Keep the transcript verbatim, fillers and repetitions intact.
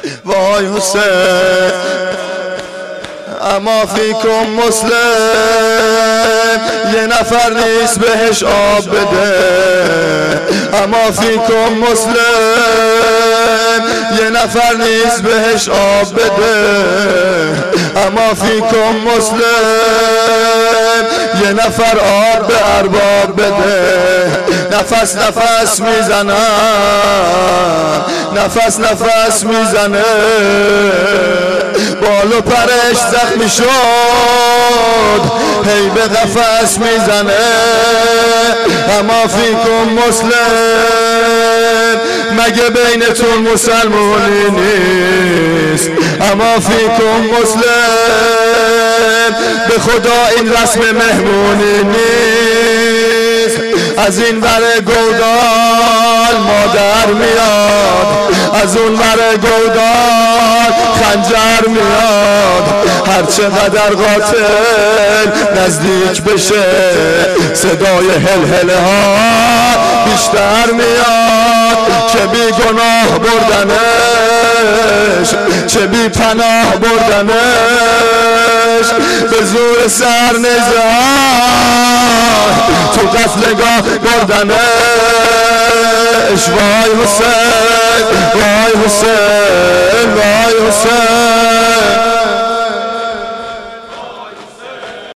وای حسین اما فیکم مسلم یه نفر نیست بهش آب بده اما فیکم مسلم یه نفر نیست بهش آب بده اما فیکم مسلم یه نفر آب به ارباب بده نفس نفس میزنم نفس نفس میزنه بال و پرش زخمی شد هی به قفس میزنه اما فیکم مسلم مگه بینتون مسلمونی نیست اما فیکم مسلم به خدا این رسم مهمونی نیست از این ور گودال مادر میاد از اون ور گودال خنجر میاد هر چقدر قاتل نزدیک بشه صدای هلهله ها بیشتر میاد چه بی گناه بردنش چه بی پناه بردنش به زور سر نیزه تو قتلگاه بردنش وای حسین وای حسین وای حسین